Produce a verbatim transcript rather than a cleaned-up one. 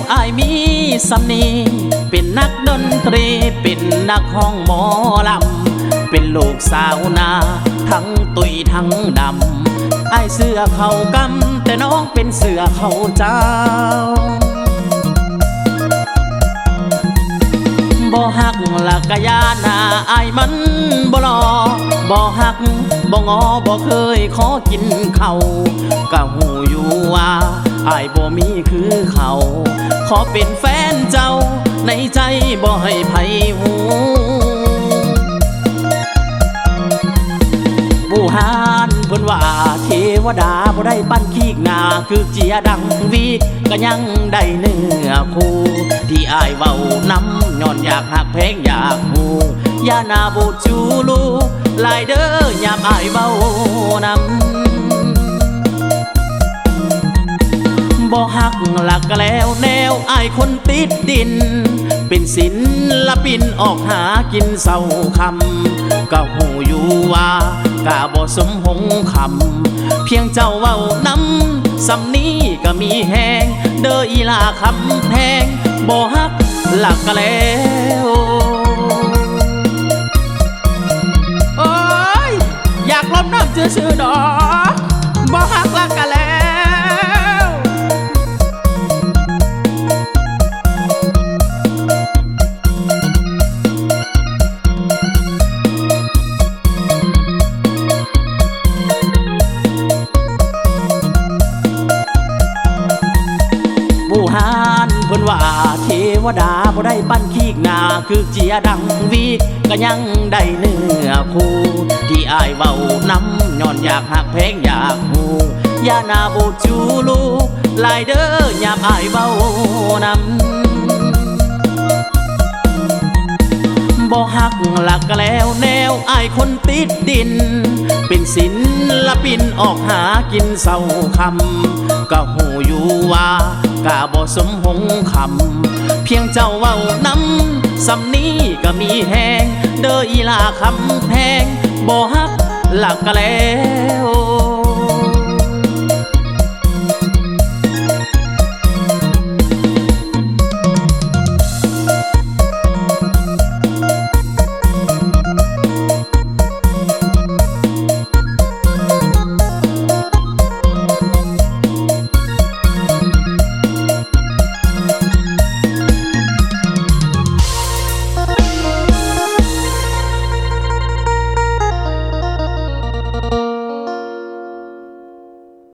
อายมีสำนีเป็นนักดนตรีเป็นนักห้องหมอลำเป็นลูกสาวนาทั้งตุยทั้งดำอายเสื้อเขากำแต่น้องเป็นเสื้อเขาเจ้าบ่หักละกะยานาอายมันบ่รอบ่หักบ่งอบ่เคยขอกินเขากะหูอยู่ว่าอายบ่มีคือเขาขอเป็นแฟนเจ้าในใจบ่ให้ไผหูผู้หานเพิ่นว่าเทวดาบ่ได้ปั้นขี้งาคือเจียดังวีก็ยังได้เนื้อคู่ที่อายเว้าน้ำย้อนอยากหักแพงอยากหูยานาบูจูลูลายเด้อยามอายเว้านำบ่หักหลักก็แล้วแนวอายคนติดดินเป็นศิลปินออกหากินเศร้าคำก็หูอยู่ว่ากะบ่สมหงคำเพียงเจ้าเว้าน้ำสำนี้ก็มีแหงเด้ออีลาคำแพงบ่หักหลักก็แล้วโอ้ยอยากล้มน้ำซื่อๆดอกบ่หักหลักก็แล้วผู้หานเพิ่นว่าเทวดาบ่ได้ปั้นขี้งาคือเจียดังวีก็ยังได้เนื้อคู่ที่อายเว้าน้ำย้อนอยากหักแพงอยากหูยานาบูจูลูลายเด้อยามอายเว้านำบ่หักหลักก็แล้วแนวอายคนติดดินเป็นศิลปินออกหากินเศร้าคำก็หูอยู่ว่ากะบ่สมหงคำเพียงเจ้าเว้าน้ำสำนี้ก็มีแหงเด้ออีลาคำแพงบ่หักหลักก็แล้ว